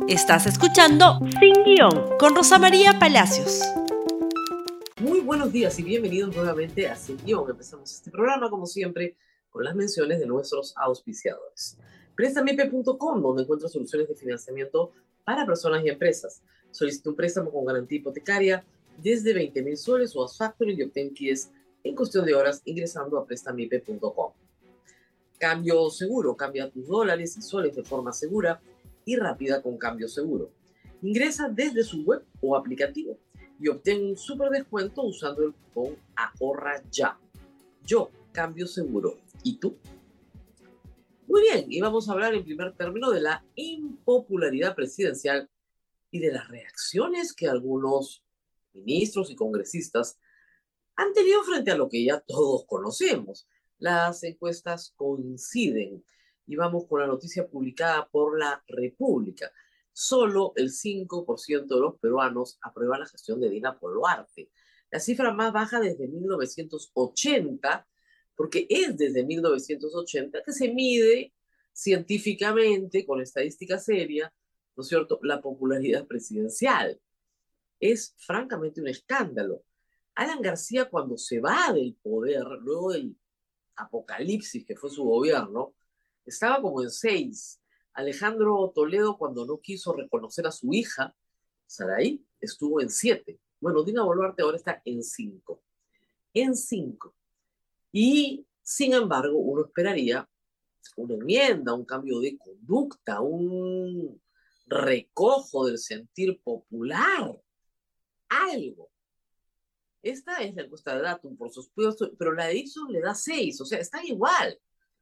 Estás escuchando Sin Guión con Rosa María Palacios. Muy buenos días y bienvenidos nuevamente a Sin Guión. Empezamos este programa, como siempre, con las menciones de nuestros auspiciadores. Préstamipe.com, donde encuentras soluciones de financiamiento para personas y empresas. Solicita un préstamo con garantía hipotecaria desde 20,000 soles o a Factory y obtén KIES en cuestión de horas ingresando a Préstamipe.com. Cambio Seguro, cambia tus dólares y soles de forma segura y rápida con Cambio Seguro. Ingresa desde su web o aplicativo y obtén un súper descuento usando el cupón Ahorra Ya. Yo, Cambio Seguro. ¿Y tú? Muy bien, y vamos a hablar en primer término de la impopularidad presidencial y de las reacciones que algunos ministros y congresistas han tenido frente a lo que ya todos conocemos. Las encuestas coinciden y vamos con la noticia publicada por La República. Solo el 5% de los peruanos aprueba la gestión de Dina Boluarte. La cifra más baja desde 1980, porque es desde 1980 que se mide científicamente, con estadística seria, ¿no es cierto?, la popularidad presidencial. Es francamente un escándalo. Alan García, cuando se va del poder, luego del apocalipsis que fue su gobierno, estaba como en 6. Alejandro Toledo, cuando no quiso reconocer a su hija, Saraí, estuvo en 7. Bueno, Dina Boluarte ahora está en 5. En 5. Y, sin embargo, uno esperaría una enmienda, un cambio de conducta, un recojo del sentir popular, algo. Esta es la encuesta de Datum, por supuesto, pero la de Ipsos le da 6, o sea, está igual.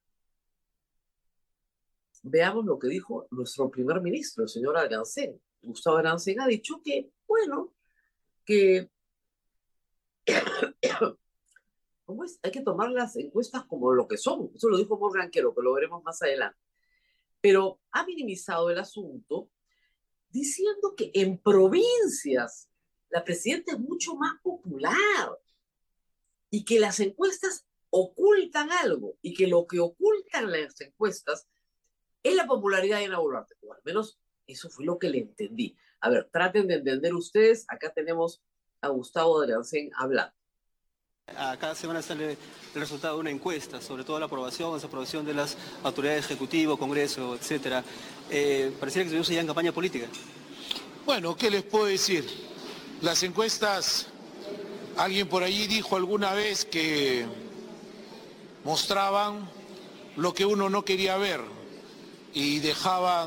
Veamos lo que dijo nuestro primer ministro, el señor Arancén. Gustavo Arancén ha dicho que, bueno, que ¿cómo es? Hay que tomar las encuestas como lo que son. Eso lo dijo Morgan Quero, que lo veremos más adelante. Pero ha minimizado el asunto diciendo que en provincias la presidenta es mucho más popular y que las encuestas ocultan algo y que lo que ocultan las encuestas es la popularidad de Dina Boluarte. O al menos eso fue lo que le entendí. A ver, traten de entender ustedes. Acá tenemos a Gustavo Arancén hablando. A cada semana sale el resultado de una encuesta, sobre todo la aprobación, desaprobación de las autoridades ejecutivo, Congreso, etcétera. Pareciera que estuvimos ya en campaña política. Bueno, ¿qué les puedo decir? Las encuestas, alguien por allí dijo alguna vez que mostraban lo que uno no quería ver y dejaban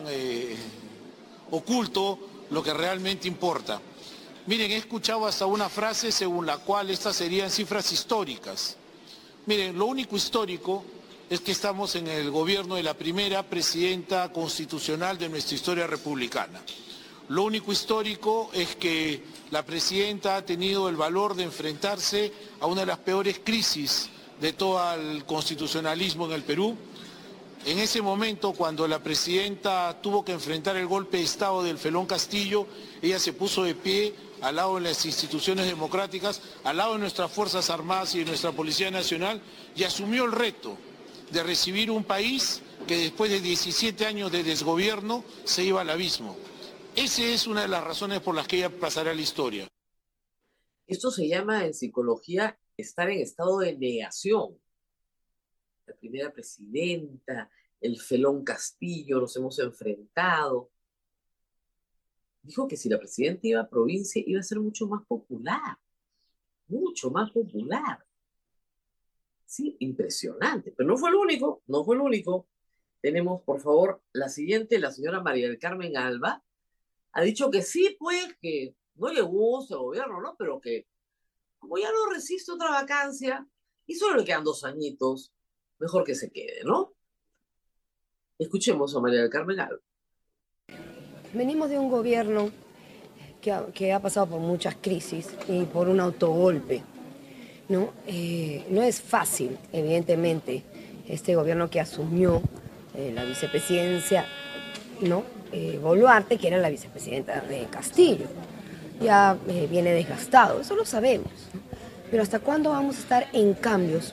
oculto lo que realmente importa. Miren, he escuchado hasta una frase según la cual estas serían cifras históricas. Miren, lo único histórico es que estamos en el gobierno de la primera presidenta constitucional de nuestra historia republicana. Lo único histórico es que la presidenta ha tenido el valor de enfrentarse a una de las peores crisis de todo el constitucionalismo en el Perú. En ese momento, cuando la presidenta tuvo que enfrentar el golpe de Estado del Felón Castillo, ella se puso de pie al lado de las instituciones democráticas, al lado de nuestras Fuerzas Armadas y de nuestra Policía Nacional, y asumió el reto de recibir un país que después de 17 años de desgobierno se iba al abismo. Esa es una de las razones por las que ella pasará a la historia. Esto se llama en psicología estar en estado de negación. La primera presidenta, el Felón Castillo, nos hemos enfrentado. Dijo que si la presidenta iba a provincia iba a ser mucho más popular. Mucho más popular. Sí, impresionante. Pero no fue el único, no fue el único. Tenemos, por favor, la siguiente, la señora María del Carmen Alba. Ha dicho que sí, pues, que no le gusta el gobierno, ¿no? Pero que, como ya no resiste otra vacancia, y solo le quedan 2 añitos, mejor que se quede, ¿no? Escuchemos a María del Carmen Alba. Venimos de un gobierno que ha pasado por muchas crisis y por un autogolpe, ¿no? No es fácil, evidentemente, este gobierno que asumió la vicepresidencia, ¿no? Boluarte, que era la vicepresidenta de Castillo. Ya viene desgastado, eso lo sabemos, ¿no? Pero ¿hasta cuándo vamos a estar en cambios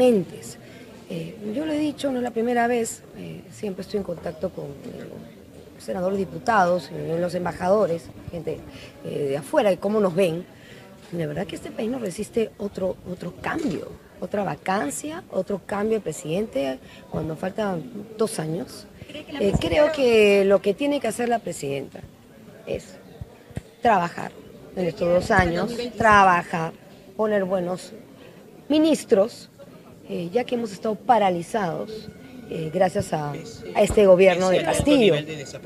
permanentes? Yo lo he dicho, no es la primera vez, siempre estoy en contacto con senadores, diputados, en los embajadores, gente de afuera, y cómo nos ven, de verdad que este país no resiste otro cambio, otra vacancia, otro cambio de presidente cuando faltan 2 años. Creo que lo que tiene que hacer la presidenta es trabajar en estos 2 años, trabajar, poner buenos ministros, ya que hemos estado paralizados gracias a este gobierno de Castillo.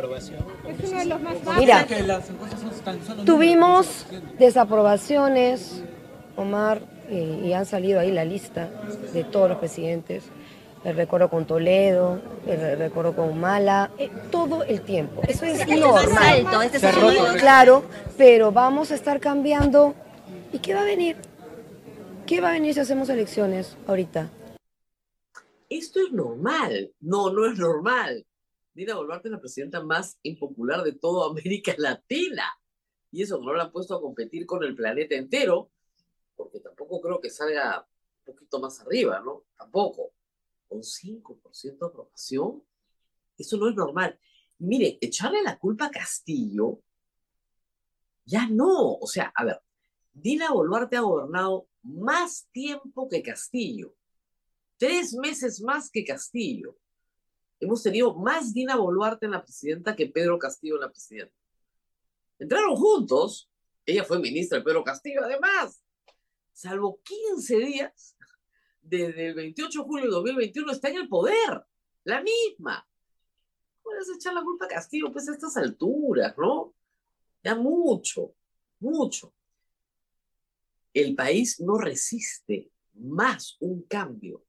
Mira, tuvimos desaprobaciones, Omar, y han salido ahí la lista de todos los presidentes. El recuerdo con Toledo, el recuerdo con Humala, todo el tiempo. Eso es normal. Claro, pero vamos a estar cambiando. ¿Y qué va a venir? ¿Qué va a venir si hacemos elecciones ahorita? Esto es normal. No, no es normal. Dina Boluarte es la presidenta más impopular de toda América Latina. Y eso no la han puesto a competir con el planeta entero, porque tampoco creo que salga un poquito más arriba, ¿no? Tampoco. Con 5% de aprobación, eso no es normal. Y miren, echarle la culpa a Castillo, ya no. O sea, a ver, Dina Boluarte ha gobernado más tiempo que Castillo. 3 meses más que Castillo. Hemos tenido más Dina Boluarte en la presidenta que Pedro Castillo en la presidenta. Entraron juntos. Ella fue ministra de Pedro Castillo, además. Salvo 15 días, desde el 28 de julio de 2021 está en el poder. La misma. Puedes echar la culpa a Castillo, pues a estas alturas, ¿no? Ya mucho, mucho. El país no resiste más un cambio.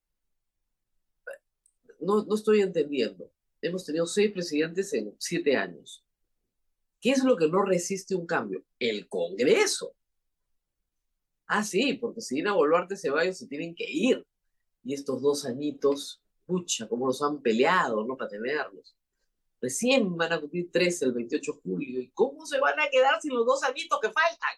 No estoy entendiendo. Hemos tenido 6 presidentes en 7 años. ¿Qué es lo que no resiste un cambio? El Congreso. Ah, sí, porque si Dina Boluarte se va, ellos se tienen que ir. Y estos 2 añitos, pucha, cómo los han peleado, ¿no? Para tenerlos. Recién van a cumplir 3 el 28 de julio. ¿Y cómo se van a quedar sin los 2 añitos que faltan?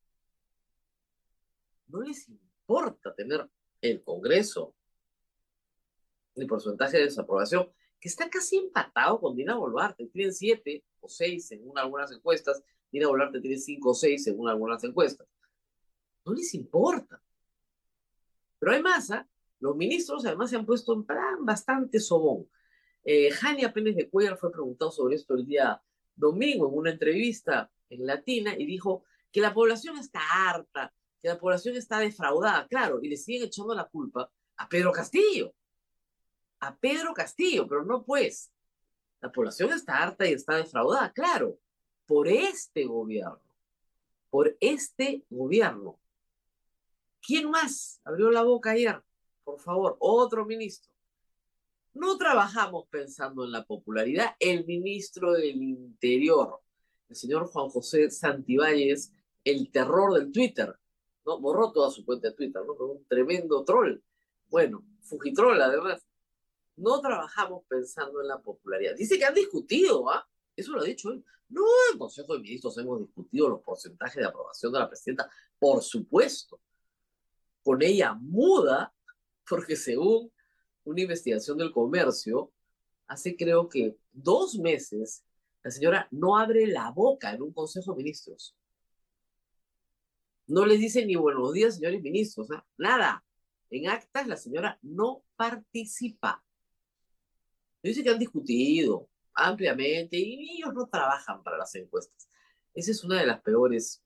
No les importa tener el Congreso, el porcentaje de desaprobación, que está casi empatado con Dina Boluarte. Tienen 7 o 6 según algunas encuestas. Dina Boluarte tiene 5 o 6 según algunas encuestas. No les importa. Pero además, los ministros además se han puesto en plan bastante sobón. Jania Pérez de Cuellar fue preguntado sobre esto el día domingo en una entrevista en Latina y dijo que la población está harta, que la población está defraudada, claro, y le siguen echando la culpa a Pedro Castillo. A Pedro Castillo, pero no pues. La población está harta y está defraudada, claro, por este gobierno. Por este gobierno. ¿Quién más abrió la boca ayer? Por favor, otro ministro. No trabajamos pensando en la popularidad. El ministro del Interior, el señor Juan José Santibáñez, el terror del Twitter, ¿no? Borró toda su cuenta de Twitter, ¿no? Fue un tremendo troll. Bueno, fujitroll además. No trabajamos pensando en la popularidad. Dice que han discutido, ¿ah? Eso lo ha dicho él. No, en el Consejo de Ministros hemos discutido los porcentajes de aprobación de la presidenta, por supuesto. Con ella muda, porque según una investigación del Comercio, hace creo que 2 meses, la señora no abre la boca en un Consejo de Ministros. No les dice ni buenos días, señores ministros, ¿eh? Nada. En actas la señora no participa. Dice que han discutido ampliamente y ellos no trabajan para las encuestas. Esa es una de las peores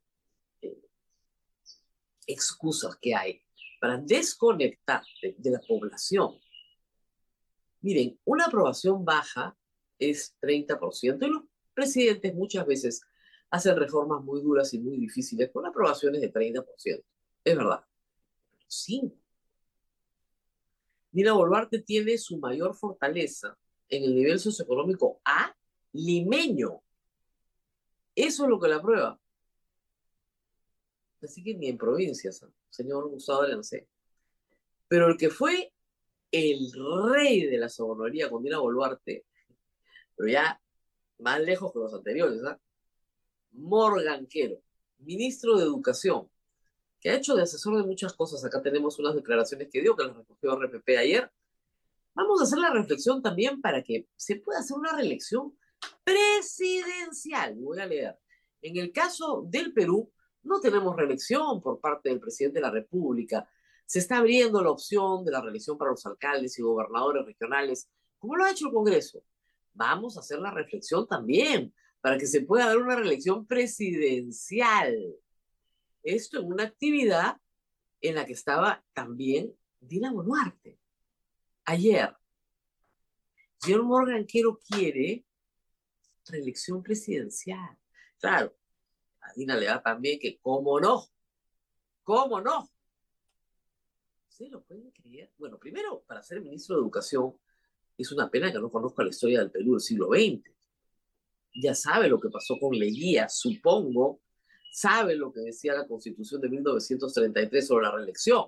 excusas que hay para desconectarte de la población. Miren, una aprobación baja es 30% y los presidentes muchas veces hacen reformas muy duras y muy difíciles con aprobaciones de 30%. Es verdad. Pero 5%. Dina Boluarte tiene su mayor fortaleza en el nivel socioeconómico A, limeño. Eso es lo que la prueba. Así que ni en provincias, señor Gustavo Arancé. Pero el que fue el rey de la sobornoría con Dina Boluarte, pero ya más lejos que los anteriores, ¿eh? Morgan Quero, ministro de Educación, que ha hecho de asesor de muchas cosas. Acá tenemos unas declaraciones que dio, que las recogió RPP ayer. Vamos a hacer la reflexión también para que se pueda hacer una reelección presidencial. Voy a leer. En el caso del Perú, no tenemos reelección por parte del presidente de la República. Se está abriendo la opción de la reelección para los alcaldes y gobernadores regionales, como lo ha hecho el Congreso. Vamos a hacer la reflexión también para que se pueda dar una reelección presidencial. Esto en una actividad en la que estaba también Dina Boluarte. Ayer, señor Morgan Quero quiere reelección presidencial. Claro, a Dina le da también que, ¿cómo no? ¿Cómo no? ¿Ustedes lo pueden creer? Bueno, primero, para ser ministro de Educación, es una pena que no conozca la historia del Perú del siglo XX. Ya sabe lo que pasó con Leguía, supongo, sabe lo que decía la Constitución de 1933 sobre la reelección.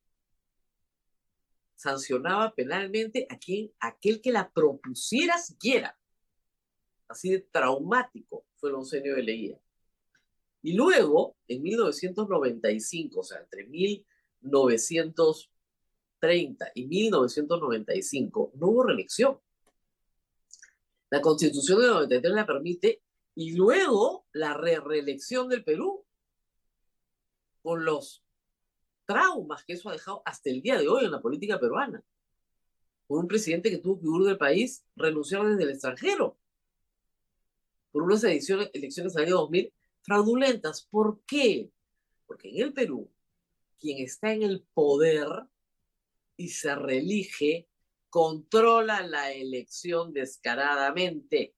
Sancionaba penalmente a aquel que la propusiera siquiera. Así de traumático fue el oncenio de Leguía. Y luego, en 1995, o sea, entre 1930 y 1995, no hubo reelección. La Constitución de 93 la permite, y luego la reelección del Perú, con los traumas que eso ha dejado hasta el día de hoy en la política peruana. Con un presidente que tuvo que huir del país, renunciar desde el extranjero, por unas elecciones en el año 2000 fraudulentas. ¿Por qué? Porque en el Perú, quien está en el poder y se reelige, controla la elección descaradamente.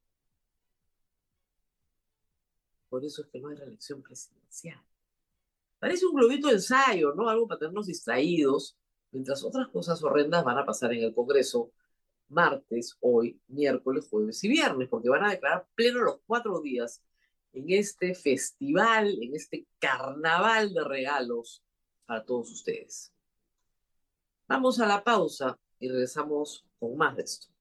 Por eso es que no hay reelección presidencial. Parece un globito de ensayo, ¿no? Algo para tenernos distraídos, mientras otras cosas horrendas van a pasar en el Congreso martes, hoy, miércoles, jueves y viernes, porque van a declarar pleno los 4 días en este festival, en este carnaval de regalos para todos ustedes. Vamos a la pausa y regresamos con más de esto.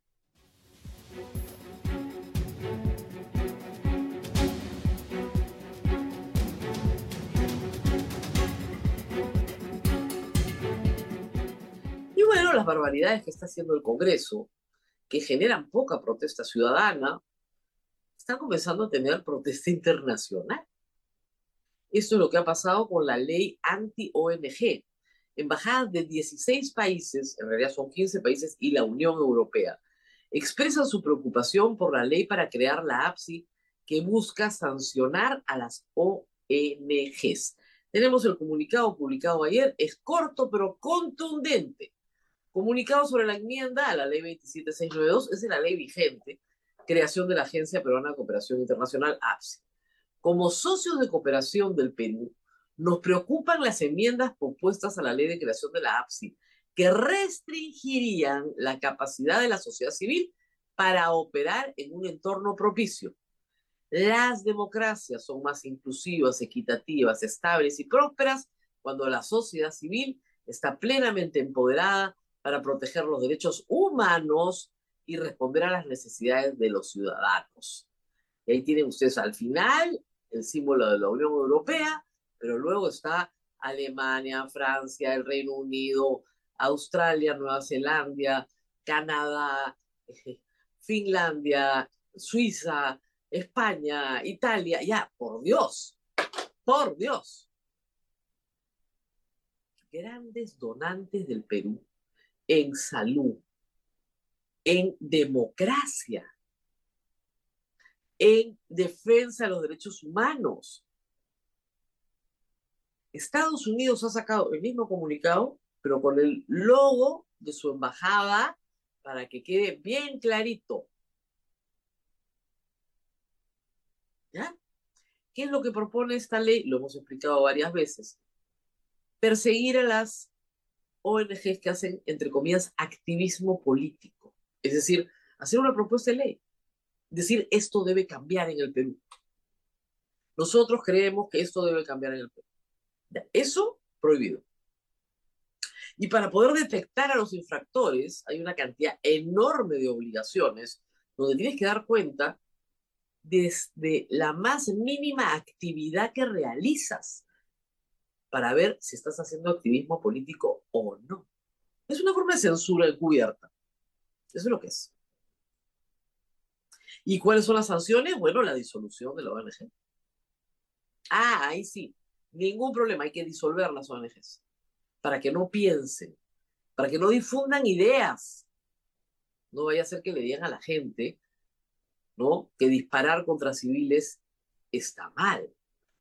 Y bueno, las barbaridades que está haciendo el Congreso, que generan poca protesta ciudadana, están comenzando a tener protesta internacional. Esto es lo que ha pasado con la ley anti-ONG. Embajadas de 16 países, en realidad son 15 países, y la Unión Europea, expresan su preocupación por la ley para crear la APSI que busca sancionar a las ONGs. Tenemos el comunicado publicado ayer, es corto pero contundente. Comunicado sobre la enmienda a la ley 27692, es de la ley vigente, creación de la Agencia Peruana de Cooperación Internacional, APSI. Como socios de cooperación del Perú, nos preocupan las enmiendas propuestas a la ley de creación de la APSI, que restringirían la capacidad de la sociedad civil para operar en un entorno propicio. Las democracias son más inclusivas, equitativas, estables y prósperas cuando la sociedad civil está plenamente empoderada para proteger los derechos humanos y responder a las necesidades de los ciudadanos. Y ahí tienen ustedes al final el símbolo de la Unión Europea, pero luego está Alemania, Francia, el Reino Unido, Australia, Nueva Zelanda, Canadá, Finlandia, Suiza, España, Italia. Ya, por Dios, por Dios. Grandes donantes del Perú en salud, en democracia, en defensa de los derechos humanos. Estados Unidos ha sacado el mismo comunicado, pero con el logo de su embajada para que quede bien clarito. ¿Ya? ¿Qué es lo que propone esta ley? Lo hemos explicado varias veces. Perseguir a las ONGs que hacen, entre comillas, activismo político. Es decir, hacer una propuesta de ley. Decir, esto debe cambiar en el Perú. Nosotros creemos que esto debe cambiar en el Perú. Eso, prohibido. Y para poder detectar a los infractores, hay una cantidad enorme de obligaciones donde tienes que dar cuenta desde la más mínima actividad que realizas para ver si estás haciendo activismo político o no. Es una forma de censura encubierta. Eso es lo que es. ¿Y cuáles son las sanciones? Bueno, la disolución de la ONG. Ah, ahí sí, ningún problema, hay que disolver las ONGs para que no piensen, para que no difundan ideas. No vaya a ser que le digan a la gente, ¿no?, que disparar contra civiles está mal.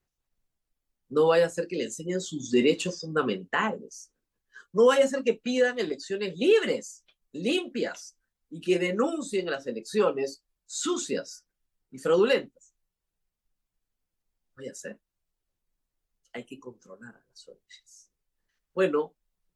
No vaya a ser que le enseñen sus derechos fundamentales. No vaya a ser que pidan elecciones libres, limpias, y que denuncien las elecciones sucias y fraudulentas. No vaya a ser. Hay que controlar a las ONGs. Bueno,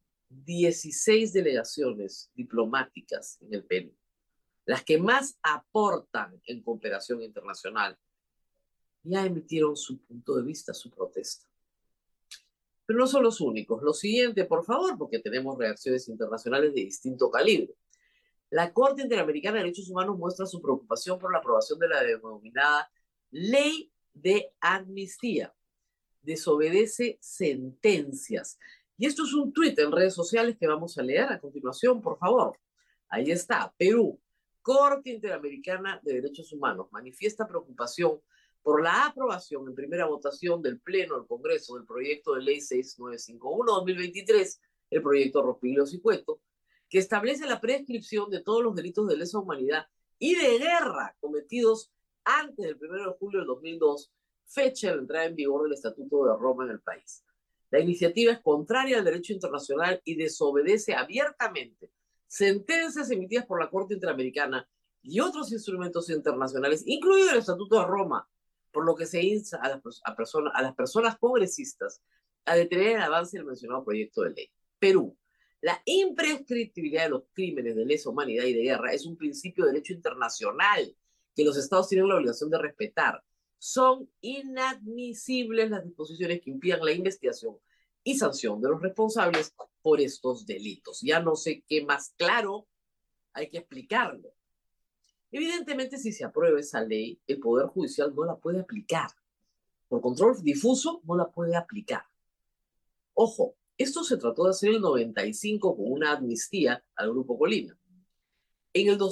16 delegaciones diplomáticas en el Perú, las que más aportan en cooperación internacional, ya emitieron su punto de vista, su protesta. Pero no son los únicos. Lo siguiente, por favor, porque tenemos reacciones internacionales de distinto calibre. La Corte Interamericana de Derechos Humanos muestra su preocupación por la aprobación de la denominada Ley de Amnistía. Desobedece sentencias. Y esto es un tuit en redes sociales que vamos a leer a continuación, por favor. Ahí está, Perú. Corte Interamericana de Derechos Humanos manifiesta preocupación por la aprobación en primera votación del Pleno del Congreso del proyecto de ley 6951-2023, el proyecto Rospigliosi y Cueto, que establece la prescripción de todos los delitos de lesa humanidad y de guerra cometidos antes del 1 de julio del 2002, fecha de la entrada en vigor del Estatuto de Roma en el país. La iniciativa es contraria al derecho internacional y desobedece abiertamente sentencias emitidas por la Corte Interamericana y otros instrumentos internacionales, incluido el Estatuto de Roma, por lo que se insta a las personas congresistas a detener el avance del mencionado proyecto de ley. Perú. La imprescriptibilidad de los crímenes de lesa humanidad y de guerra es un principio de derecho internacional que los estados tienen la obligación de respetar. Son inadmisibles las disposiciones que impidan la investigación y sanción de los responsables por estos delitos. Ya no sé qué más claro hay que explicarlo. Evidentemente, si se aprueba esa ley, el Poder Judicial no la puede aplicar. Por control difuso, no la puede aplicar. Ojo, esto se trató de hacer en el 95 con una amnistía al Grupo Colina. En el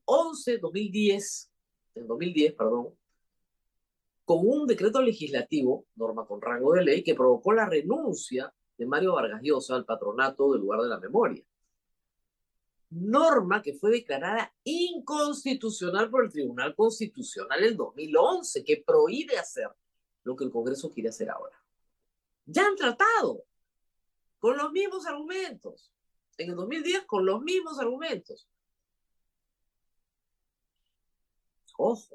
2010, con un decreto legislativo, norma con rango de ley, que provocó la renuncia de Mario Vargas Llosa al patronato del Lugar de la Memoria. Norma que fue declarada inconstitucional por el Tribunal Constitucional en 2011, que prohíbe hacer lo que el Congreso quiere hacer ahora. Ya han tratado con los mismos argumentos. En el 2010, con los mismos argumentos. Ojo.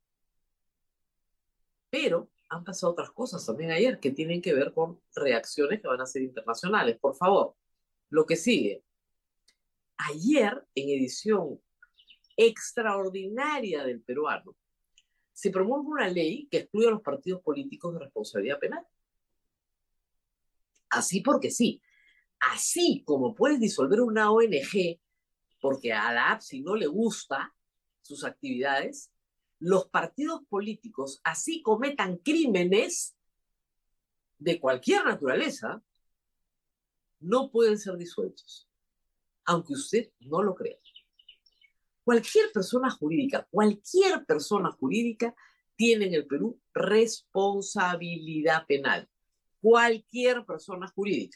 Pero han pasado otras cosas también ayer que tienen que ver con reacciones que van a ser internacionales. Por favor, lo que sigue. Ayer, en edición extraordinaria del Peruano, se promulga una ley que excluye a los partidos políticos de responsabilidad penal. Así porque sí. Así como puedes disolver una ONG porque a la APSI no le gusta sus actividades, los partidos políticos, así cometan crímenes de cualquier naturaleza, no pueden ser disueltos, aunque usted no lo crea. Cualquier persona jurídica tiene en el Perú responsabilidad penal. Cualquier persona jurídica.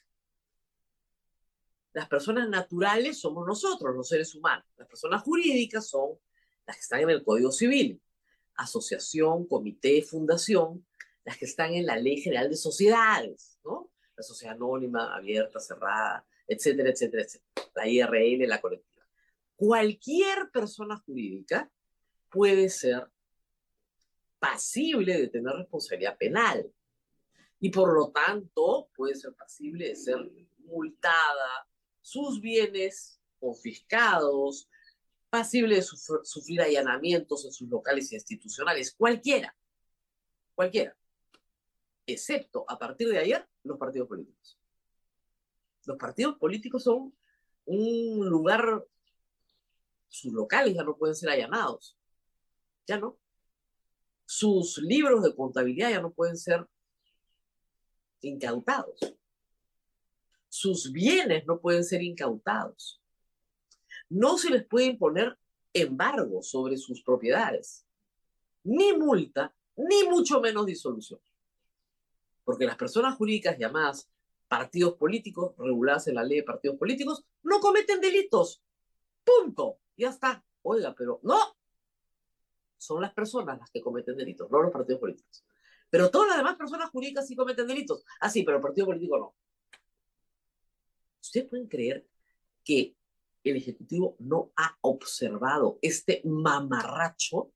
Las personas naturales somos nosotros, los seres humanos. Las personas jurídicas son las que están en el Código Civil. Asociación, comité, fundación, las que están en la Ley General de Sociedades, ¿no? La sociedad anónima, abierta, cerrada, etcétera, etcétera, etcétera. La IRL, la colectiva. Cualquier persona jurídica puede ser pasible de tener responsabilidad penal y por lo tanto puede ser pasible de ser multada, sus bienes confiscados, pasible de sufrir allanamientos en sus locales institucionales, cualquiera, excepto a partir de ayer los partidos políticos. Los partidos políticos son un lugar, sus locales ya no pueden ser allanados, ya no. Sus libros de contabilidad ya no pueden ser incautados. Sus bienes no pueden ser incautados. No se les puede imponer embargo sobre sus propiedades. ni multa, ni mucho menos disolución. Porque las personas jurídicas llamadas partidos políticos, reguladas en la ley de partidos políticos, no cometen delitos. Punto. Ya está. Oiga, pero no. Son las personas las que cometen delitos, no los partidos políticos. Pero todas las demás personas jurídicas sí cometen delitos. Ah, sí, pero el partido político no. ¿Ustedes pueden creer que el Ejecutivo no ha observado este mamarracho?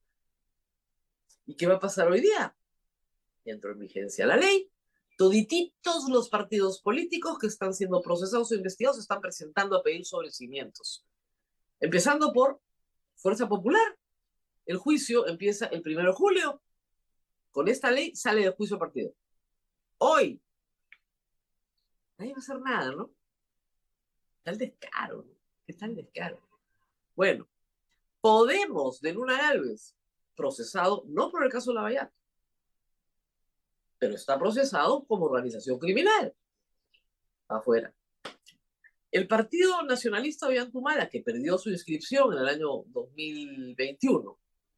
¿Y qué va a pasar hoy día? Entró en vigencia la ley. Todititos los partidos políticos que están siendo procesados o investigados están presentando a pedir sobrecimientos. Empezando por Fuerza Popular. El juicio empieza el 1 de julio. Con esta ley sale de juicio partido. Hoy. Nadie va a hacer nada, ¿no? Está el descaro, ¿no? ¿Qué tal descaro? Bueno, Podemos de Luna Gálvez, procesado no por el caso Lavallato, pero está procesado como organización criminal. Afuera. El Partido Nacionalista Ollantumala, que perdió su inscripción en el año 2021,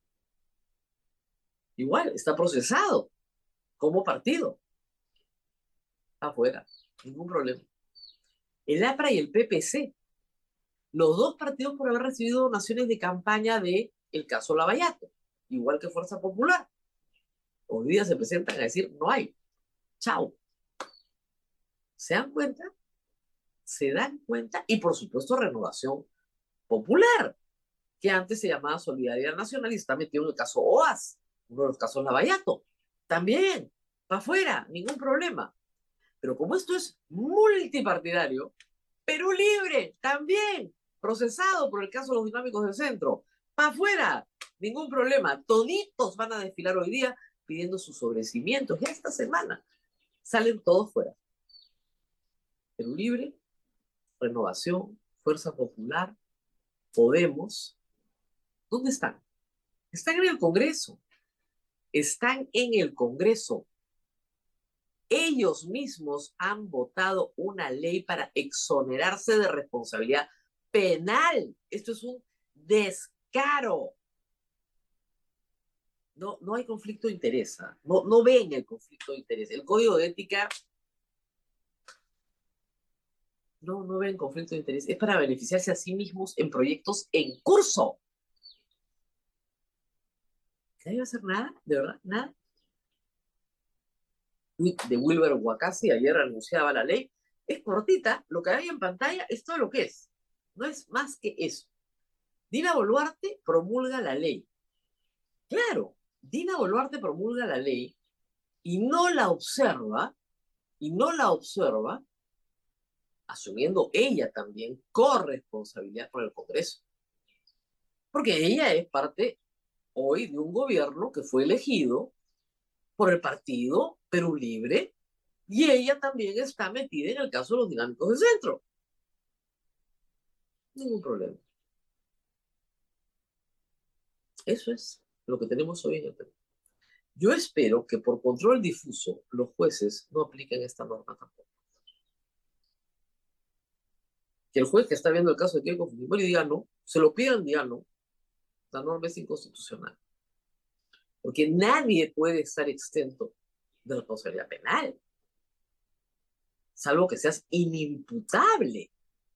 igual está procesado como partido. Afuera. Ningún problema. El APRA y el PPC, los dos partidos por haber recibido donaciones de campaña del caso Lavallato, igual que Fuerza Popular. Hoy día se presentan a decir, no hay. Chao. ¿Se dan cuenta? Se dan cuenta. Y por supuesto, Renovación Popular, que antes se llamaba Solidaridad Nacional y está metido en el caso OAS, uno de los casos Lavallato. También, para afuera, ningún problema. Pero como esto es multipartidario, Perú Libre también, procesado por el caso de los dinámicos del centro. Para afuera, ningún problema. Toditos van a desfilar hoy día pidiendo sus sobrecimientos. Ya esta semana salen todos fuera. Perú Libre, Renovación, Fuerza Popular, Podemos. ¿Dónde están? Están en el Congreso. Están en el Congreso. Ellos mismos han votado una ley para exonerarse de responsabilidad penal. Esto es un descaro. No hay conflicto de interés. No ven el conflicto de interés. El código de ética no ven conflicto de interés. Es para beneficiarse a sí mismos en proyectos en curso. ¿Nadie va a hacer nada? ¿De verdad? ¿Nada? De Wilber Huacasi ayer anunciaba la ley. Es cortita. Lo que hay en pantalla es todo lo que es. No es más que eso. Dina Boluarte promulga la ley. Claro, Dina Boluarte promulga la ley y no la observa, asumiendo ella también corresponsabilidad por el Congreso. Porque ella es parte hoy de un gobierno que fue elegido por el partido Perú Libre y ella también está metida en el caso de los dinámicos del centro. Ningún problema. Eso es lo que tenemos hoy en el Perú. Yo espero que por control difuso los jueces no apliquen esta norma tampoco. Que el juez que está viendo el caso de Keiko Fujimori diga no, se lo pidan, diga no. La norma es inconstitucional. Porque nadie puede estar exento de responsabilidad penal, salvo que seas inimputable.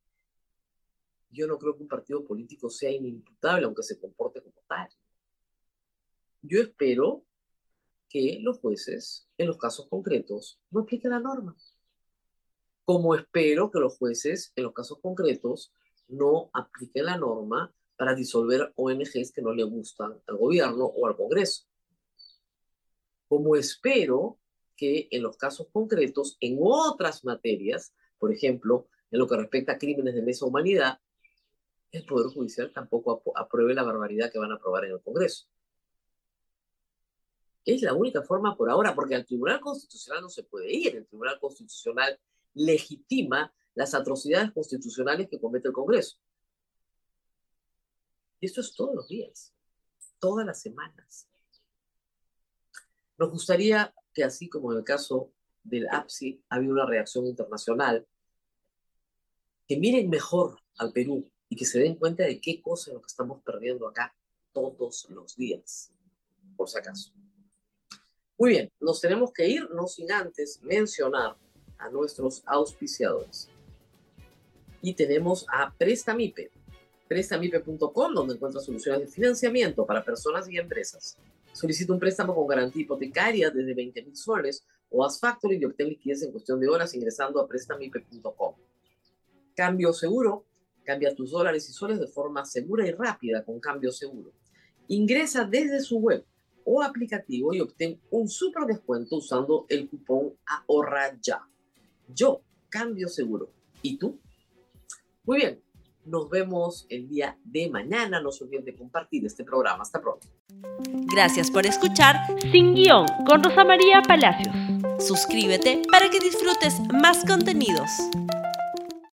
Yo no creo que un partido político sea inimputable, aunque se comporte como tal. Yo espero que los jueces, en los casos concretos, no apliquen la norma. Como espero que los jueces, en los casos concretos, no apliquen la norma para disolver ONGs que no le gustan al gobierno o al Congreso. Como espero que en los casos concretos, en otras materias, por ejemplo, en lo que respecta a crímenes de lesa humanidad, el Poder Judicial tampoco apruebe la barbaridad que van a aprobar en el Congreso. Es la única forma por ahora, porque al Tribunal Constitucional no se puede ir. El Tribunal Constitucional legitima las atrocidades constitucionales que comete el Congreso. Y esto es todos los días, todas las semanas. Nos gustaría que, así como en el caso del APSI, ha habido una reacción internacional, que miren mejor al Perú y que se den cuenta de qué cosa es lo que estamos perdiendo acá todos los días. por si acaso. Muy bien, nos tenemos que ir, no sin antes mencionar a nuestros auspiciadores. Y tenemos a Prestamipe, prestamipe.com, donde encuentras soluciones de financiamiento para personas y empresas. Solicita un préstamo con garantía hipotecaria desde 20,000 soles o haz factoring y obtén liquidez en cuestión de horas ingresando a prestamipe.com. Cambio Seguro, cambia tus dólares y soles de forma segura y rápida con Cambio Seguro. Ingresa desde su web o aplicativo y obtén un súper descuento usando el cupón Ahorra Ya. Yo cambio seguro. ¿Y tú? Muy bien, nos vemos el día de mañana. No se olviden de compartir este programa. Hasta pronto. Gracias por escuchar Sin Guión con Rosa María Palacios. Suscríbete para que disfrutes más contenidos.